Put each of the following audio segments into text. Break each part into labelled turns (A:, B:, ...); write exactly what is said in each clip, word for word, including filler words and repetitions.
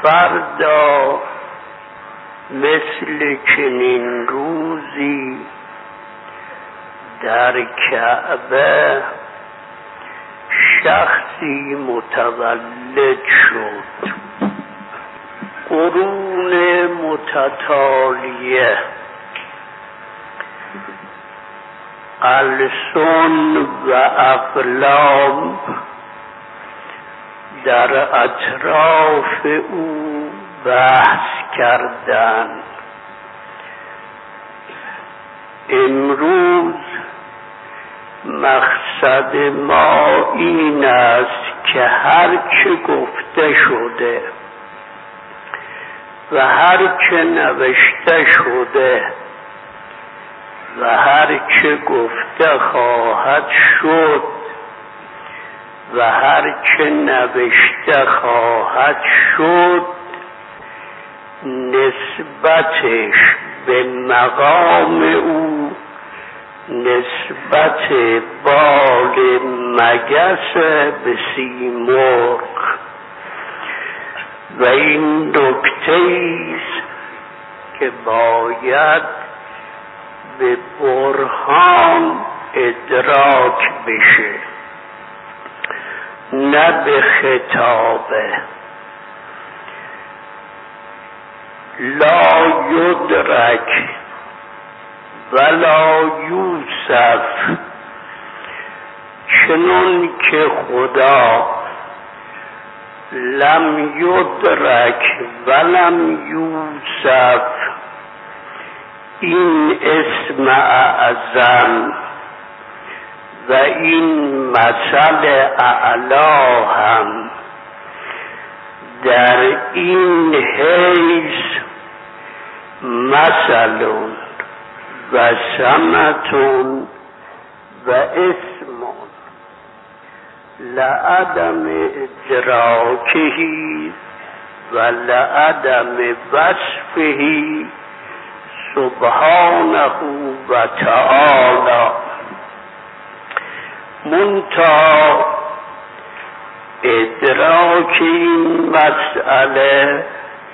A: فردا مثل چنین روزی در کعبه شخصی متولد شد. قرون متتالیه، السن و اقلام در اطراف او بحث کردند. امروز مقصد ما این است که هر چه گفته شده و هر چه نوشته شده و هر چه گفته خواهد شد و هر چه نوشته خواهد شد نسبتش به مقام او نسبت بال مگس به سیمرغ و این نکته ایست که باید به برهان ادراک بشه، نه به خطابه. لا یدرک ولا یوصف، چنون که خدا لم یدرک ولم یوصف، این اسم اعظم و این مثل اعلا هم در این حیث مثلون و سمتون و اسمون لعدم ادراکهی و لعدم وصفهی سبحانه و تعالی. منتها ادراک این مسئله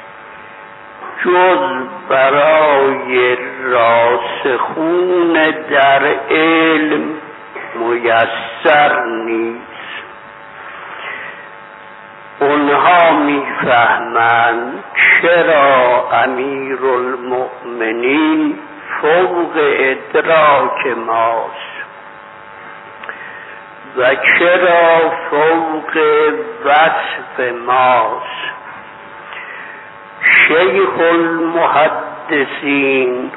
A: جز برای راسخون در علم میسر نیست. اونها میفهمند چرا امیر المؤمنین فوق ادراک ماست و چرا فوق وصف ماست. شیخ المحدثین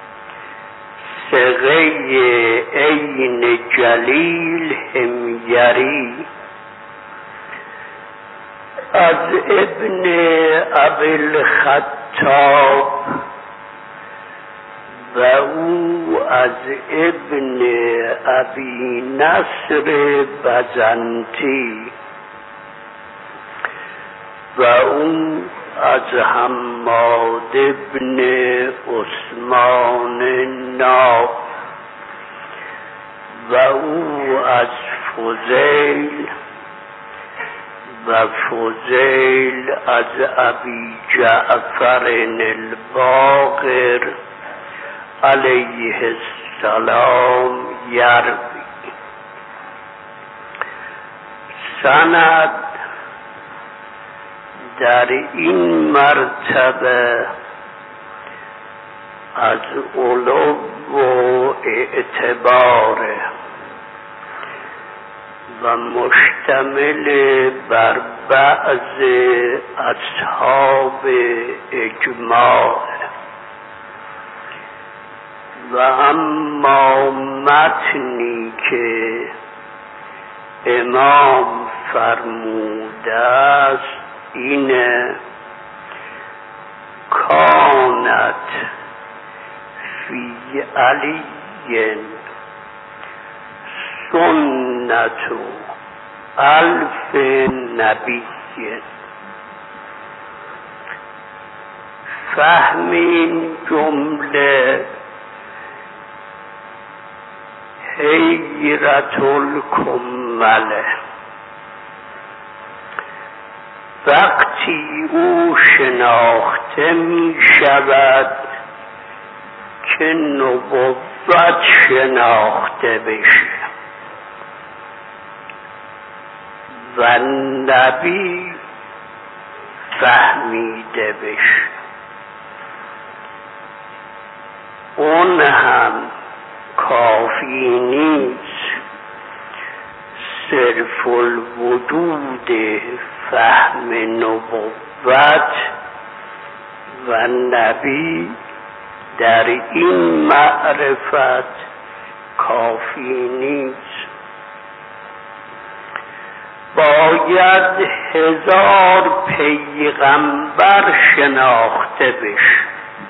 A: ثقه عین جلیل حمیری از ابن ابی الخطاب و او از ابن ابی نصر بزنتی و او از حماد ابن عثمان ناب و او از فضیل و فضیل از ابی جعفر الباقر علیه السلام یروی. سند در این مرتبه از علو و اعتباره و مشتمل بر بعض اصحاب اجماع و اما متنی که امام فرموده است اینه: کانت فی علی سنت الف نبی. فهم این جمله حیرت الکمله. وقتی او شناخته می شود که نبوت شناخته بشه و نبی فهمیده بشه. اون هم کافی نیست صرف الوجود فهم نبوت و نبی در این معرفت کافی نیست، باید هزار پیغمبر شناخته بشه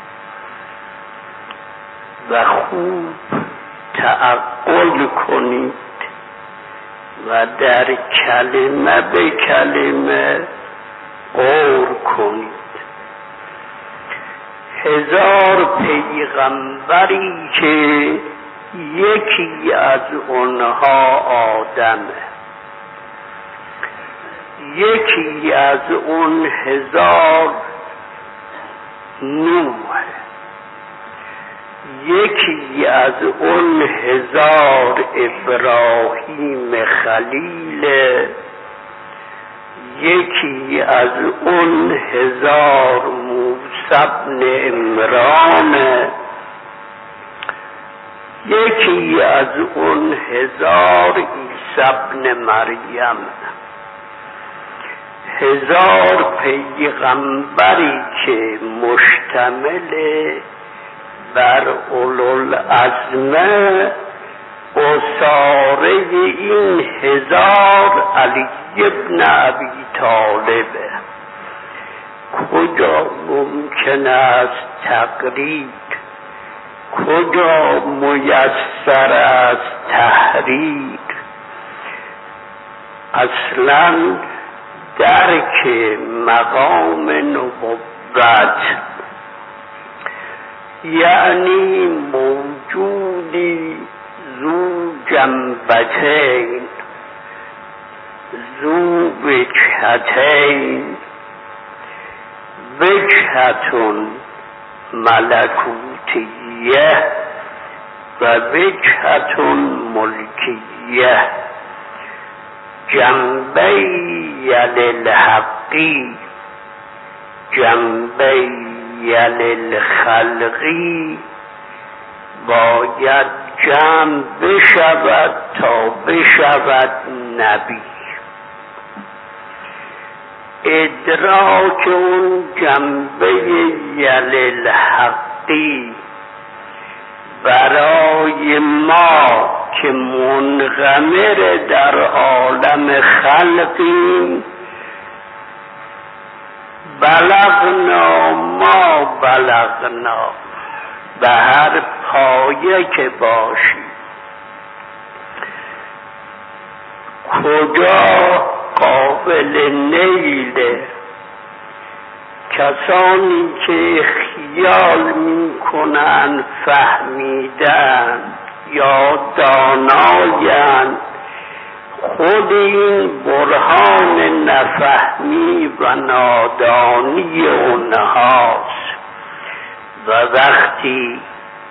A: و خوب تعقل کنید و در کلمه به کلمه غور کنید. هزار پیغمبری که یکی از اونها آدمه، یکی از اون هزار نوح، یکی از اون هزار ابراهیم خلیل، یکی از اون هزار موسی ابن عمران، یکی از اون هزار عیسی ابن مریم. هزار پیغمبری که مشتمل بر اولوالعزم اساره این هزار علی ابن ابی طالبه. کجا ممکن است تقلید، کجا میسر است تحریک؟ اصلا درک مقام نبوت یعنی موجودی ذو جنبتین ذو وجهتین، وجهتون ملکوتیه و وجهتون ملکیه، جنبی للحقی جنبی للخلقی، باید جمع بشود تا بشود نبی. ادراک اون جنبه للحقی برای ما که منغمر در عالم خلقیم، بلغنا ما بلغنا، به هر پایه که باشی، کجا قابل نیله؟ کسانی که خیال میکنن فهمیدن یا دانایند، خود این برهان نفهمی و نادانی اونهاست و وقتی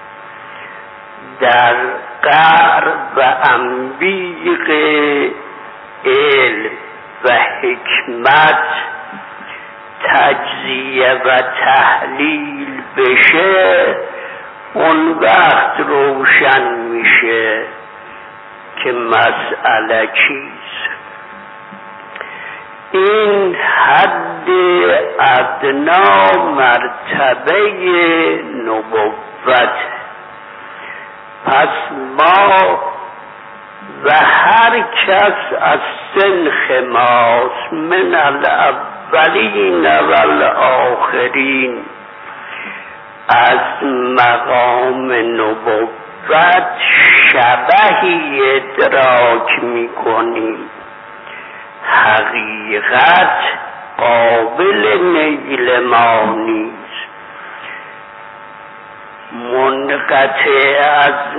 A: در قعر و انبیق علم و حکمت تجزیه و تحلیل بشه، اون وقت روشن میشه که مسئله چیست. این حد ادنا مرتبه نبوت. پس ما و هر کس از سنخ ماست، من الاولین و الاخرین، از مقام نبوت شبهی ادراک میکنیم. حقیقت قابل نیل ما نیست. منقطع از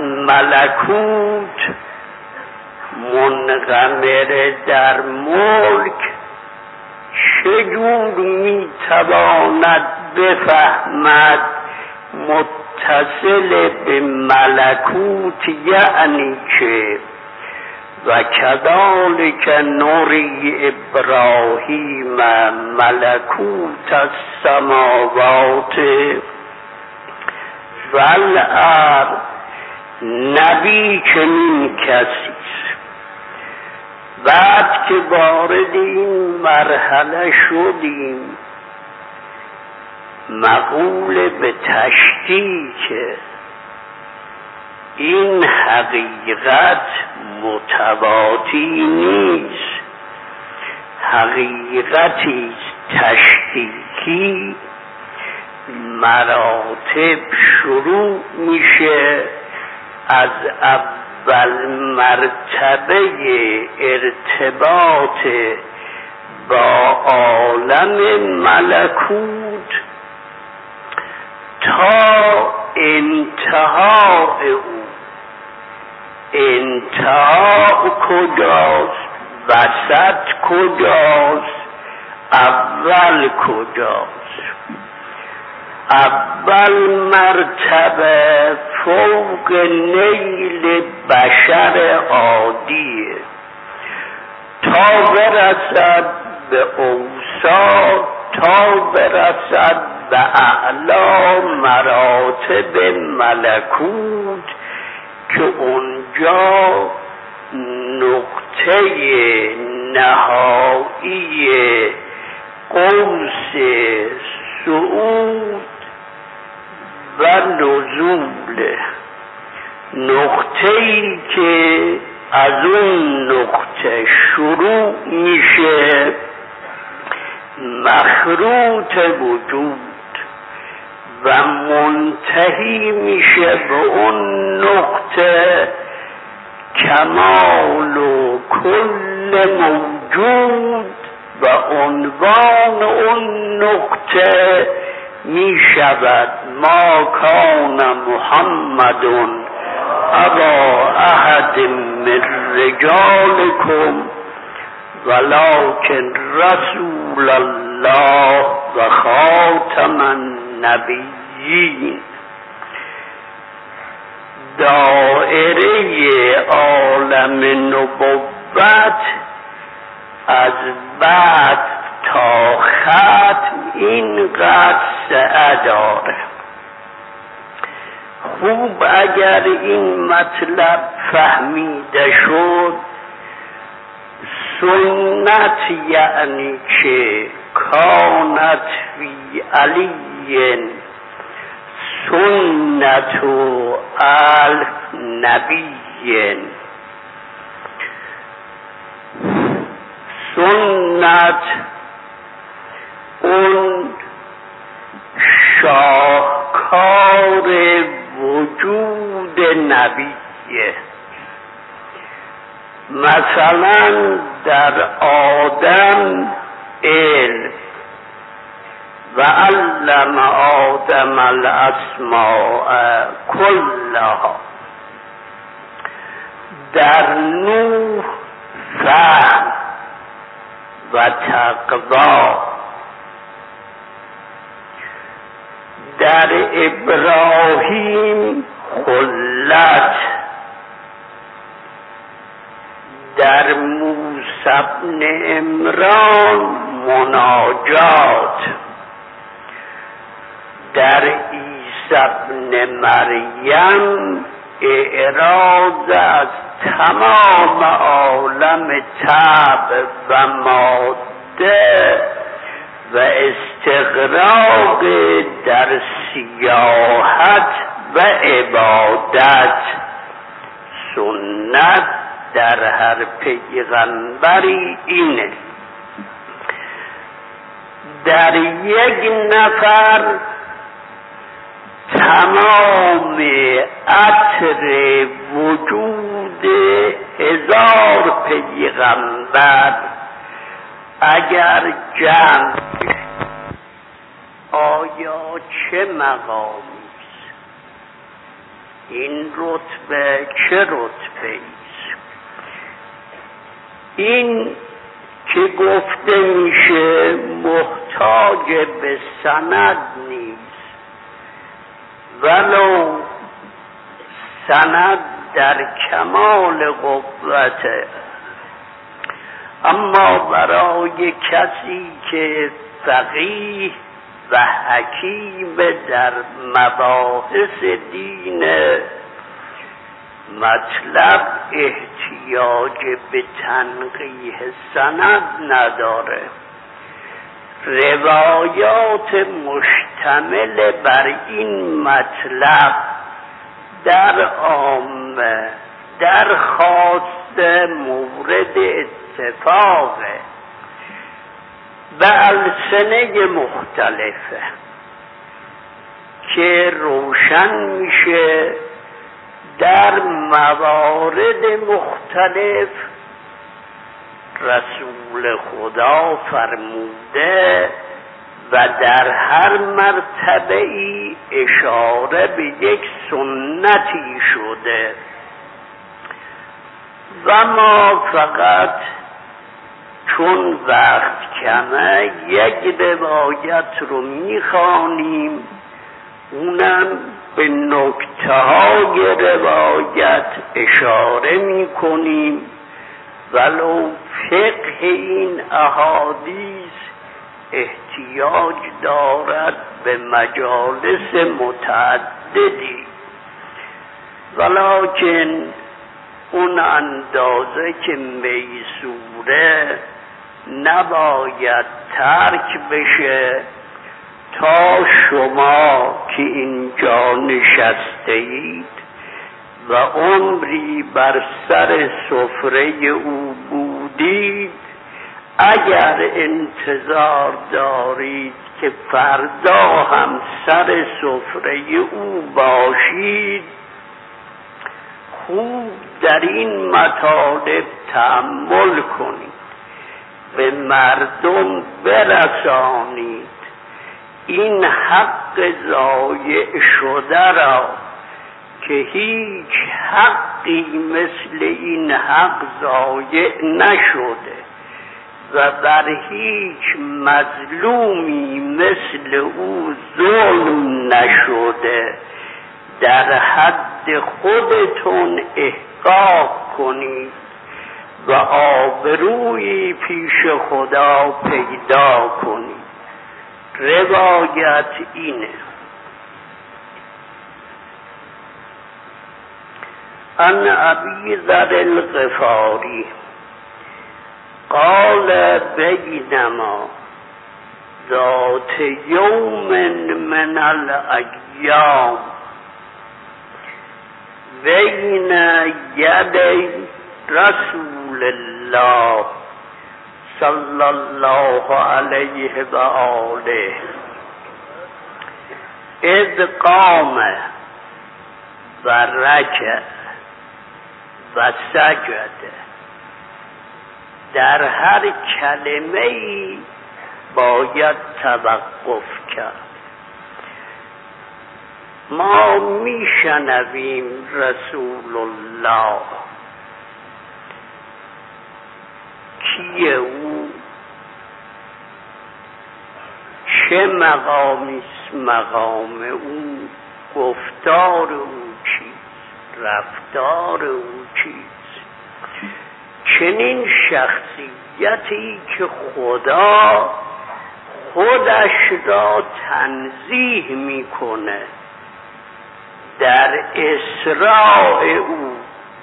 A: چجور میتواند بفهمد متصل به ملکوت یعنی که و کذالک نری ابراهیم ملکوت السماوات والارض. نبی چنین کسی است. بعد که وارد این مرحله شدیم مقول به تشکیک این حقیقت متواتی نیست، حقیقتی تشکیکی مراتب شروع میشه از اول مرتبه ارتباط با عالم ملکوت تا انتهای او. انتها کجاست؟ وسط کجاست؟ اول کجاست؟ اول مرتبه فوق نیل بشر عادیه تا برسد به اوسط، تا برسد به اعلی مراتب ملکوت که اونجا نقطه نهایی قوس صعود و نزول، نقطه‌ای که از اون نقطه شروع میشه مخروط وجود و منتهی میشه به اون نقطه کمال و کل موجود و عنوان اون نقطه می شود ما کان محمد ابا احد من رجالکم ولکن رسول الله و خاتم النبیین. دائره عالم نبوت از بعد تا ختم اینقدر سعه داره. خوب اگر این مطلب فهمیده شد، سنت یعنی که کانت فی علی سنت و النبی، سنت اون شاهکار وجود نبیه. مثلا در آدم علم و علم آدم الاسماء کلها، در نوح فهم و تقوا، در ابراهیم خلت، در موسی بن عمران مناجات، در عیسی بن مریم اعراض از تمام عالم طبع و ماده و استغراق در سیاحت و عبادت. سنت در هر پیغمبری اینه. در یک نفر تمام عطر وجود هزار پیغمبر اگر جمع آیا چه مقامی است؟ این رتبه چه رتبه است؟ این که گفته میشه محتاج به سند نیست، ولو سند در کمال قوته، اما برای کسی که فقیه و حکیم در مباحث دین مطلب احتیاج به تنقیح سند نداره. روایات مشتمل بر این مطلب در عامه در خاص مورد اتفاقه به السنه مختلفه که روشن میشه در موارد مختلف رسول خدا فرموده و در هر مرتبه ای اشاره به یک سنتی شده و ما فقط چون وقت کمه یک روایت رو میخوانیم، اونم به نکته های روایت اشاره میکنیم، ولو فقه این احادیث احتیاج دارد به مجالس متعددی، ولکن اون اندازه که میسوره نباید ترک بشه تا شما که اینجا نشسته اید و عمری بر سر سفره او بودید، اگر انتظار دارید که فردا هم سر سفره او باشید، خوب در این مطالب تأمل کنید، به مردم برسانید این حق ضایع شده را که هیچ حقی مثل این حق ضایع نشده و بر هیچ مظلومی مثل او ظلم نشده، در حد خودتون احقاق کنید و آبرویی پیش خدا پیدا کنید. روایت اینه: عن ابی ذر الغفاری قال بینما ذات یوم من الایام بین یدی رسول الله صلی الله علیه و آله اذ قام و رکع و سجد. در هر کلمه ای باید توقف کرد. ما میشنویم رسول الله کیه او، چه مقامیست مقام او، گفتار او چیست، رفتار او چیست. چنین شخصیتی که خدا خودش را تنزیه میکنه در اسراء او،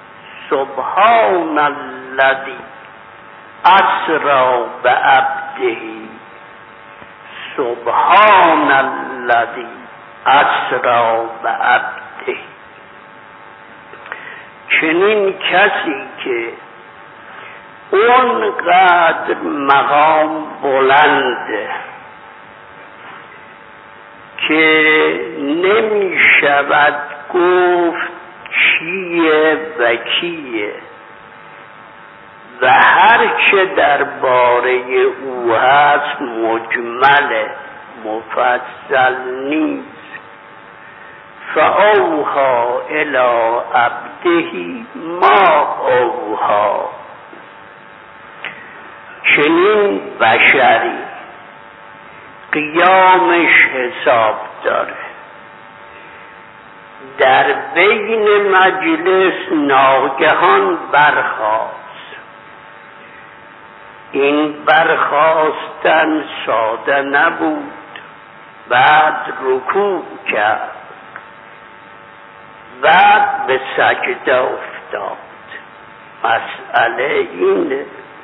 A: سبحان الذی اسری بعبده، سبحان الذی اسری بعبده. چنین کسی که اونقدر مقام بلنده که نمی شود گفت چیه و کیه و هر چه درباره او هست مجمل مفصل نیست. فاوحی الی عبده ما اوحی. چنین بشری قیامش حساب داره. در بین مجلس ناگهان برخاست. این برخاستن ساده نبود. بعد رکوع کرد، بعد به سجده افتاد. مسئله اینه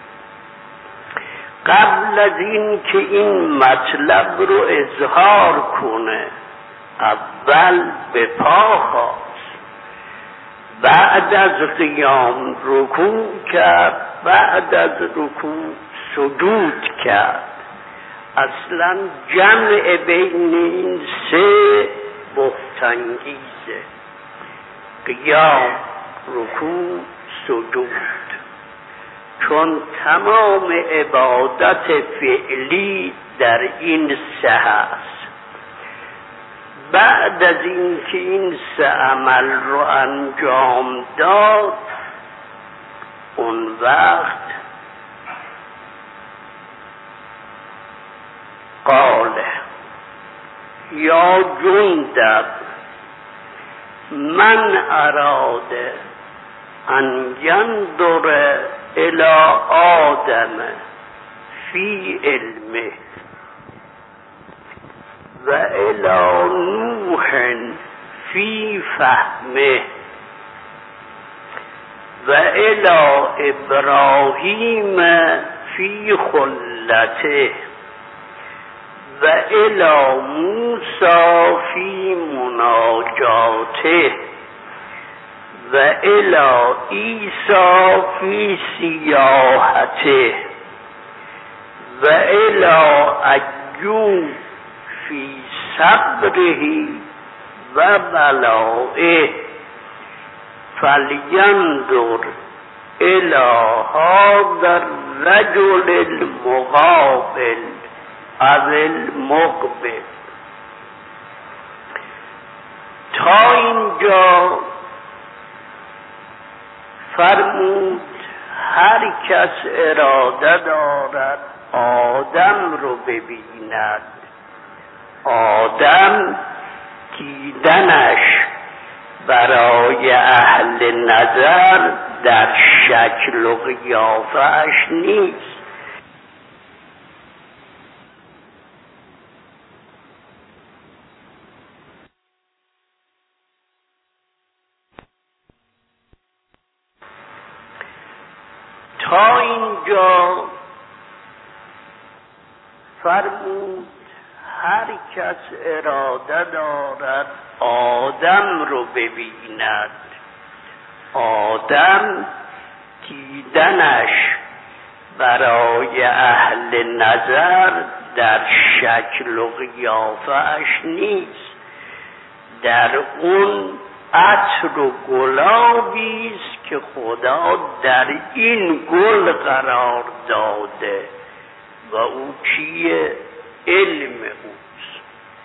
A: قبل از این که این مطلب رو اظهار کنه اول به پا خواست، بعد از قیام رکوع کرد، بعد از رکوع سجود کرد. اصلا جمع بین این سه بهت‌انگیزه: قیام، رکوع، سجود. چون تمام عبادت فعلی در این سه هست. بعد از این که این سه عمل رو انجام داد، اون وقت قاله یا جندب من اراده ان ينظر الى آدم فی علمه و الى نوح فی فهمه و الى ابراهیم فی خلته و الى موسی فی مناجاته و الى عیسی فی سیاحته و الى ایوب فی صبره و بلائه فلینظر الى هذا الرجل المقابل او المقبل. تا اینجا فرمود هر کس اراده دارد آدم رو ببیند، آدم دیدنش برای اهل نظر در شکل و قیافه‌اش نیست. تا اینجا فرمود هر کس اراده دارد آدم رو ببیند، آدم دیدنش برای اهل نظر در شکل و قیافه‌اش نیست. در اون عطر و گلابی است که خدا در این گل قرار داده و او چیه؟ علم اوست.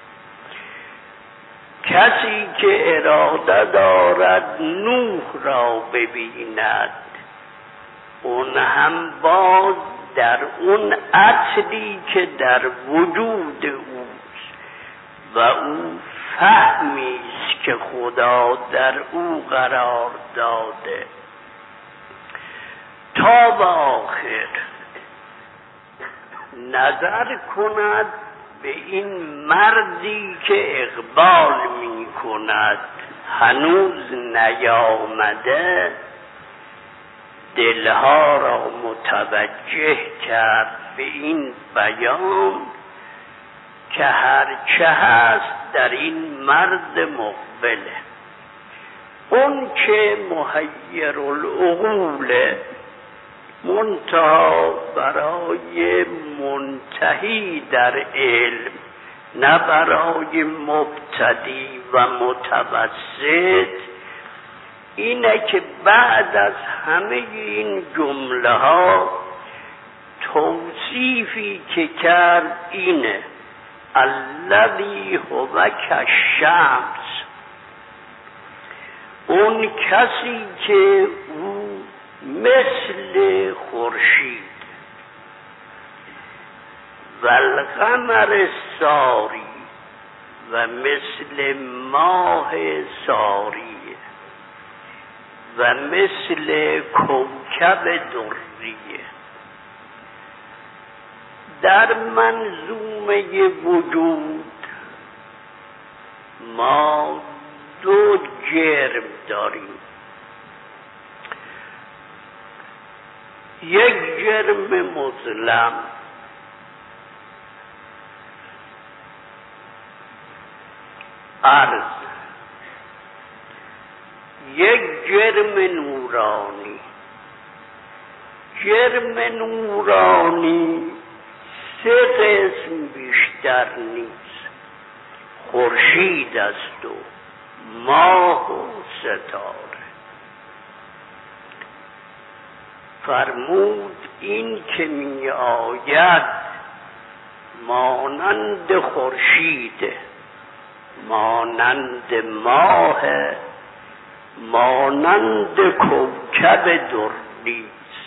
A: کسی که اراده دارد نوح را ببیند، اون هم باز در اون عطری که در وجود اوست و او فهمی است که خدا در او قرار داده. تا به آخر نظر کند به این مردی که اقبال می کند، هنوز نیامده، دلها را متوجه کرد به این بیان که هرچه هست در این مرد مقبله. اون که محیر العقوله، منتها برای منتهی در علم، نه برای مبتدی و متوسط، اینه که بعد از همه این جمله ها توصیفی که کرد اینه: الذی هو کالشمس، اون کسی که او مثل خورشید. و القمر ساری و مثل ماه ساری و مثل کوکب دریه. در منظومه وجود ما دو جرم داریم. یک جرم مظلم عرض، یک جرم نورانی. جرم نورانی سه قسم بیشتر نیست، خورشید است و ماه و ستاره. فرمود این که می آید مانند خورشید، مانند ماه، مانند کوکب دری.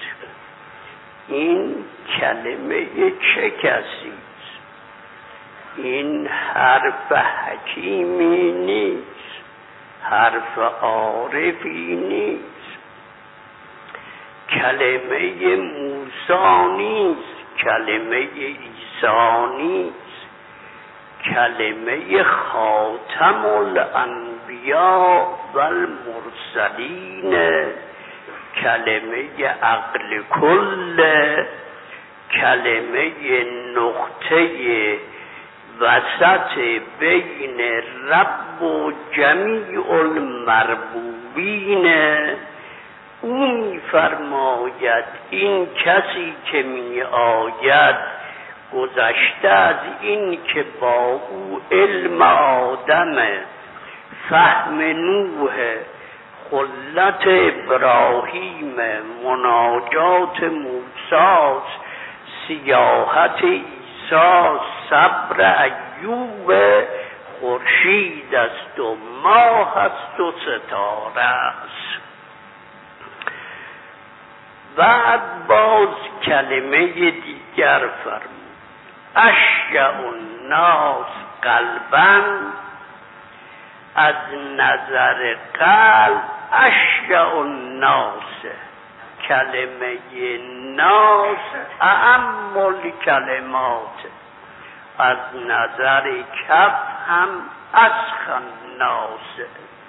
A: این کلمه چه کسی است؟ این حرف حکیمی نیست، حرف عارفی نیست، کلمه موسی نیست، کلمه عیسی نیست، کلمه خاتم الانبیاء و المرسلین، کلمه عقل کل، کلمه نقطه وسط بین رب و جمیع المربوبین. او می فرماید این کسی که می آید گذشته از این که با او علم آدم، فهم نوح، خلت ابراهیم، مناجات موسی، سیاحت عیسی، صبر ایوب، خورشید است و ماه است و ستاره است. بعد باز کلمه دیگر فرمود اشجع الناس قلبا، از نظر قلب اشجع الناس. کلمه ناس اعم الکلمات، از نظر کف هم اسخن الناس.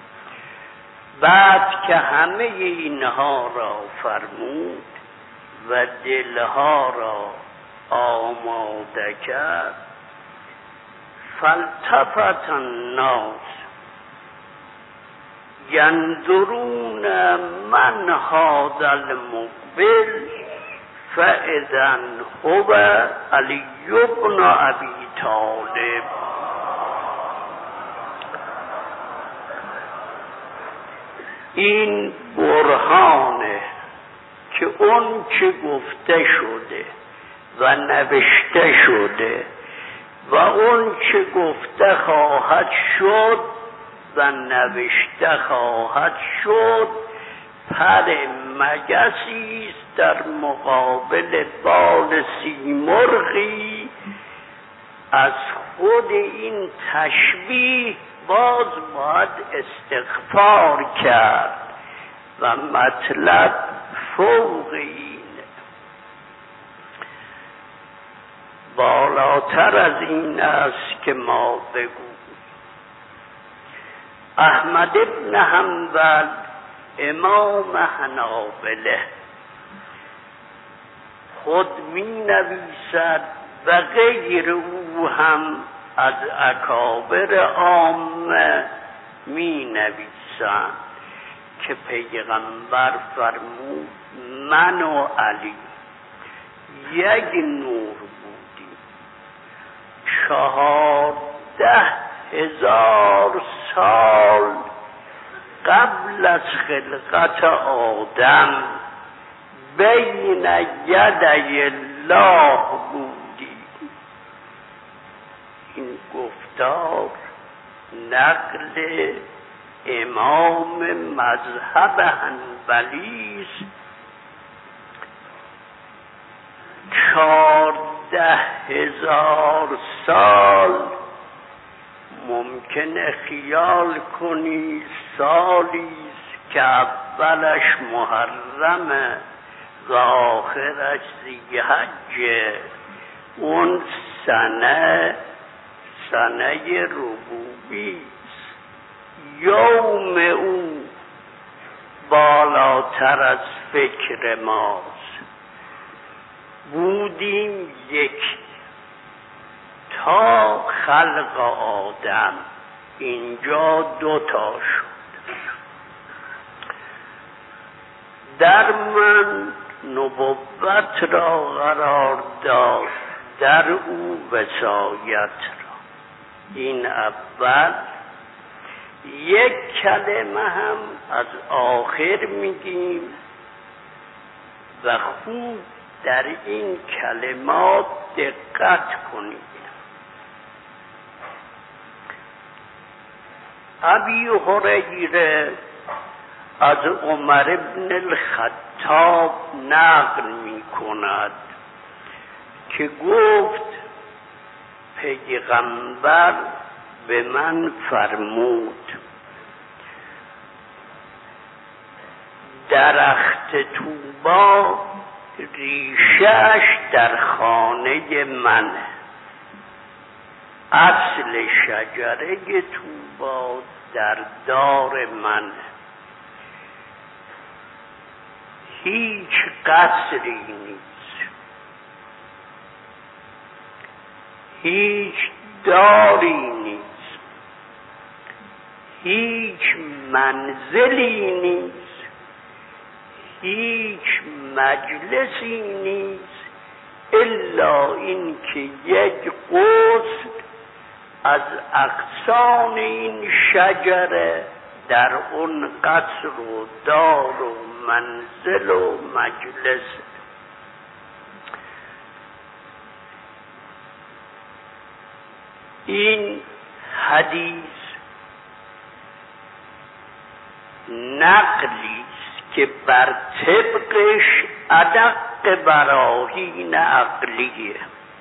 A: بعد که همه اینها را فرمود و دلها را آماده کرد، فالتفت الناس ینظرون من هذا المقبل فاذا هو علی بن ابی طالب. این برهانه که اون چه گفته شده و نوشته شده و اون چه گفته خواهد شد و نوشته خواهد شد پر مگسی است در مقابل بال سیمرغی. از خود این تشبیه باز باید استغفار کرد و مطلب فوق این. بالاتر از این است که ما بگو احمد ابن حنبل امام حنابله خود می نویسد و غیر او هم از اکابر عامه می نویسند که پیغمبر فرمود من و علی یک نور بودیم، چهارده هزار سال قبل از خلقت آدم بین یدی الله بودیم. این گفتار نقل امام مذهب حنبلی است. چهارده ده هزار سال ممکنه خیال کنی سالیست که اولش محرمه و آخرش ذی‌حجه. اون سنه سنه ربوبیست. یوم او بالاتر از فکر ماست. بودیم یک تا خلق آدم، اینجا دوتا شد. در من نبوت را قرار داد، در او وصایت را. این اول. یک کلمه هم از آخر میگیم و خوب در این کلمات دقت کنید. ابی هریره از عمر بن الخطاب نقل می کند که گفت پیغمبر به من فرمود درخت طوبا ریشه‌اش در خانه منه. اصل شجره طوبا در دار منه. هیچ قصری نیست، هیچ داری نیست، هیچ منزلی نیست، هیچ مجلسی نیست الا این که یک غصن از اغصان این شجره در اون قصر و دار و منزل و مجلس. این حدیث نقلی است که بر طبقش ادق براهین عقلیه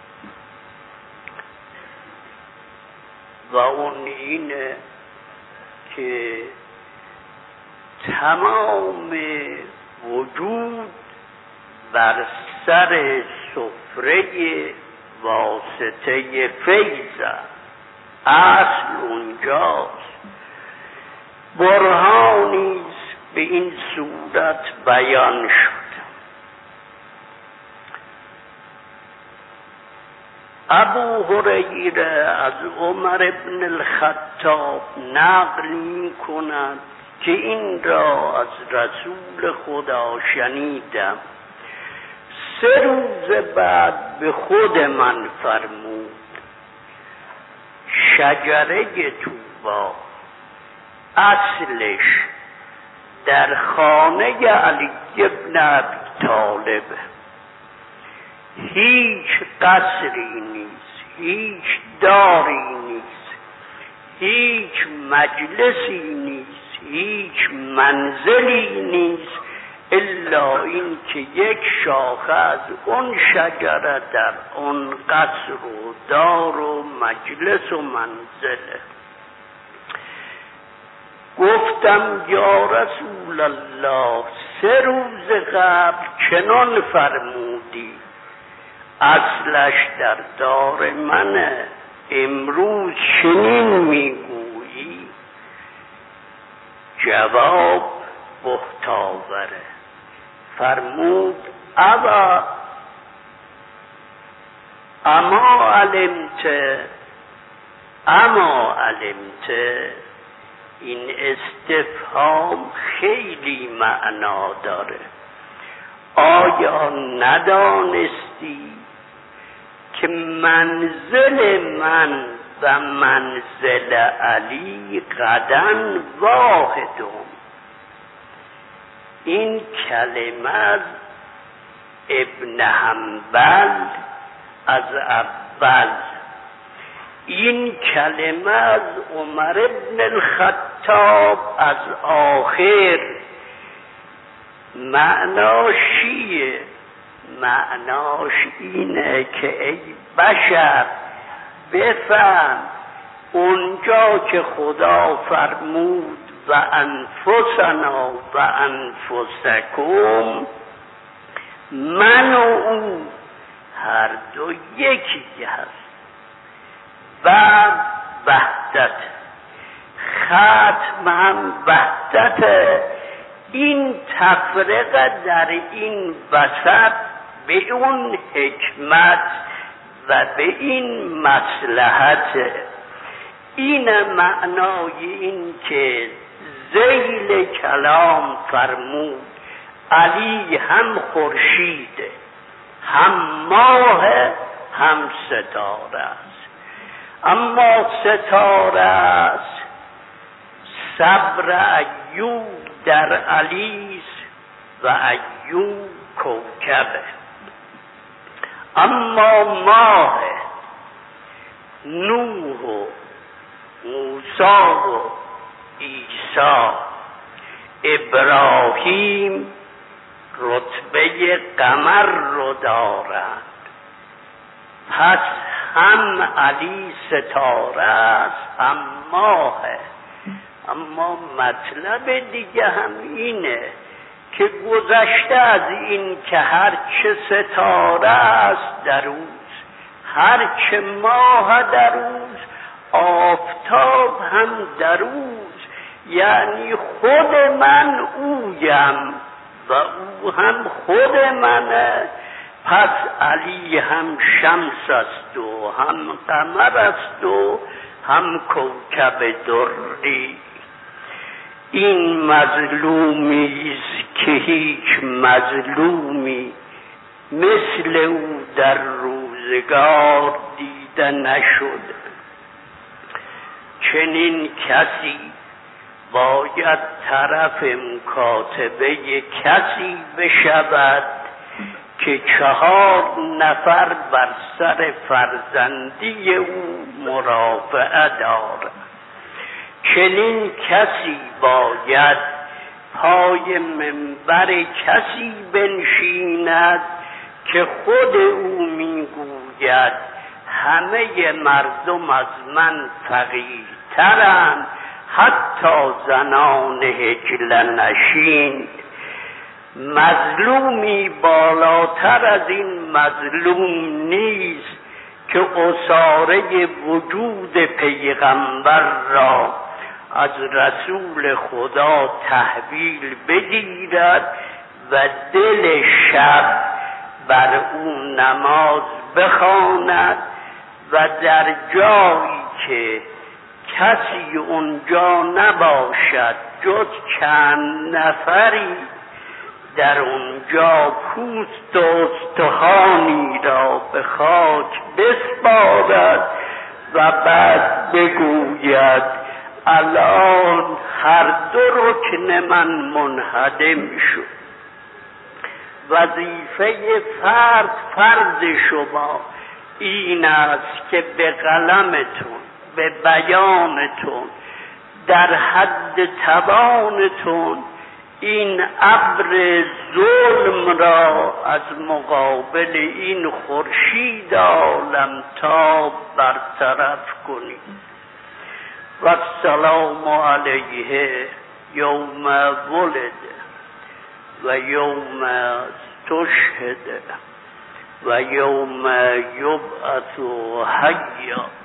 A: و اون اینه که تمام وجود بر سر سفره واسطه فیض اصل اونجاست. برهانیست به این صورت بیان شد. ابو هریره از عمر بن الخطاب نقل می کند که این را از رسول خدا شنیدم. سه روز بعد به خود من فرمود شجره طوبا اصلش در خانه علی ابن ابی طالب، هیچ قصری نیست، هیچ داری نیست، هیچ مجلسی نیست، هیچ منزلی نیست الا این که یک شاخه از اون شجره در اون قصر و دار و مجلس و منزله. گفتم یا رسول الله سه روز قبل چنان فرمودی اصلش در دار منه، امروز چنین میگویی؟ جواب بهتاوره. فرمود ابا اما علمت اما علمت. این استفهام خیلی معنا داره. آیا ندانستی که منزل من و منزل علی غداً واحدم؟ این کلمه از ابن حنبل از اول، این کلمه از عمر ابن الخطاب از آخر. معناش چیه؟ معناش اینه که ای بشر بفهم اونجا که خدا فرمود و انفسنا و انفسکم، من و او هر دو یکی هست. بعد وحدت، ختم هم وحدت. این تفرقه در این وسط به اون حکمت و به این مصلحت. این معنای این که ذیل کلام فرمود علی هم خورشید، هم ماه، هم ستاره است. اما ستاره است صبر ایوب در علی و ایوب کوکبه. اما ماه نوح و موسی و عیسی ابراهیم رتبه قمر رو دارند. پس هم علی ستاره است هم ماه. اما مطلب دیگه هم اینه که گذشته از این که هر چه ستاره است در روز، هر چه ماه در روز، آفتاب هم در روز، یعنی خود من اویم و او هم خود منه. پس علی هم شمس است و هم قمر است و هم کوکب دری. این مظلومی است که هیچ مظلومی مثل او در روزگار دیده نشد. چنین کسی باید طرف مکاتبه کسی بشود که چهار نفر بر سر فرزندی او مرافعه دارد. چنین کسی باید پای منبر کسی بنشیند که خود او میگوید همه مردم از من فقیرترند، حتی زنان هجله نشین. مظلومی بالاتر از این مظلوم نیست که اساره وجود پیغمبر را از رسول خدا تحویل بگیرد و دل شب بر او نماز بخواند و در جایی که کسی اونجا نباشد جز چند نفری در اونجا پوست و استخوانی را به خاک بسپارد و بعد بگوید الان هر دو رکن من منهدم شد. وظیفه فرد فرد شما این است که به قلمتون، به بیانتون، در حد توانتون این ابر ظلم را از مقابل این خورشید عالمتاب برطرف کنید. و السلام علیه یوم ولد و یوم استشهد و یوم یبعث حیا.